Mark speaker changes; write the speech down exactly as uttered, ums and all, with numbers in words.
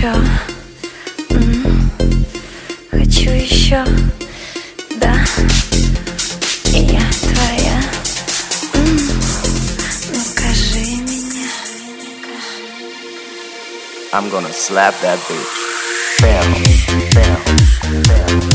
Speaker 1: еще, м-м, хочу еще, да, и я твоя, м-м, ну кажи меня.
Speaker 2: I'm gonna slap that bitch. Bam, bam, bam.